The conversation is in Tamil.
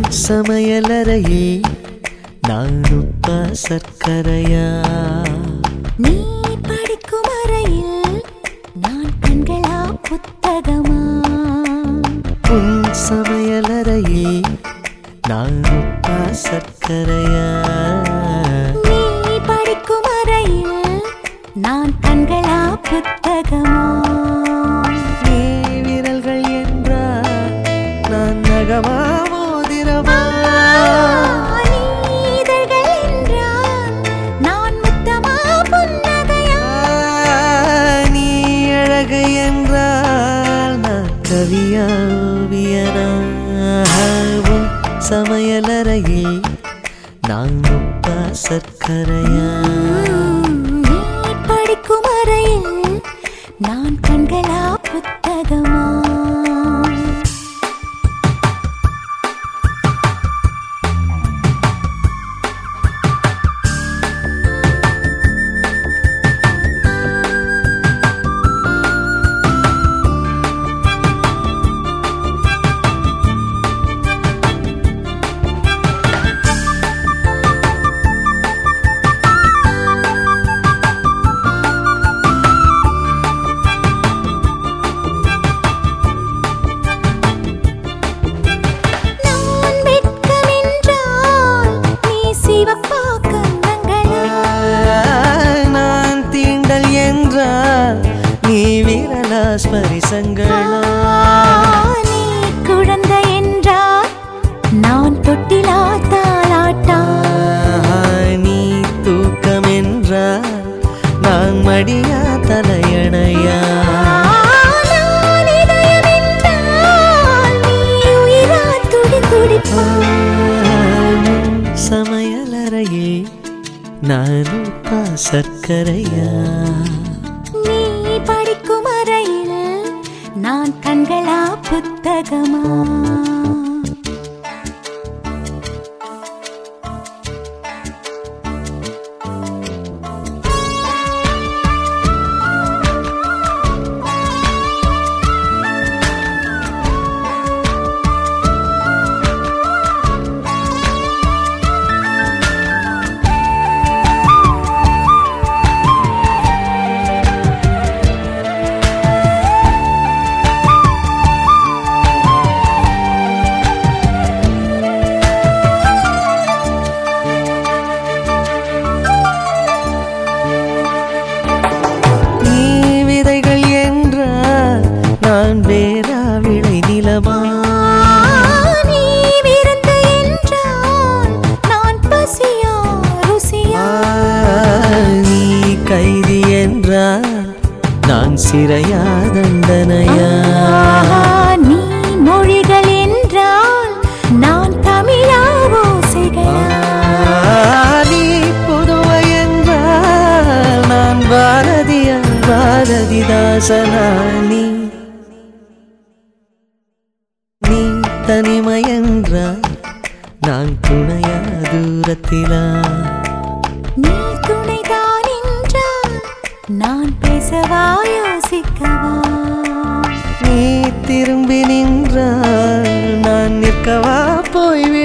சமையலறையில் நான் உப்பா சர்க்கரையா? நீ படிக்கும் அறையில் நான் கண்களா புத்தகமா? உன் சமையலறையில் நான் உப்பா சர்க்கரையா? நீ படிக்கும் அறையில் நான் கண்களா புத்தகமா? நீ விரல்கள் என்றால் நான் நகமா மோதிரமா? நீதழ்கள் என்றால் நான் முத்தமா புன்னகையா? நீ அழகு என்றால் நான் கவியா ஓவியனா? உன் சமையலறையில் நான் உப்பா சர்க்கரையா? நீ படிக்கும் அறையில் நான் கண்களா புத்தகமா? நீ விரலா ஸ்பரிசங்களா? நீ குழந்தை என்றால் நான் தொட்டிலா தாலாட்டா? நீ தூக்கம் என்றால் நான் மடியா தலையணையா? சமையலறையில் நான் உப்பா சர்க்கரையா? நீ படிக்கும் அறையில் நான் கண்களா புத்தகமா? நான் வேறா விளை நிலமா? நீ விருந்து என்றால் நான் பசியா ருசியா? நீ கைதி என்றால் நான் சிறையா தண்டனையா? நீ மொழிகள் என்றால் நான் தமிழா ஓசைகளா? நீ புதுவை என்றால் நான் பாரதியா பாரதிதாசனா? நீ தனிமை என்றால் நான் துணையா தூரத்திலா? நீ துணைதான் என்றால் நான் பேசவா யோசிக்கவா? நீ திரும்பி நின்றால் நான் நிற்கவா போய்விட?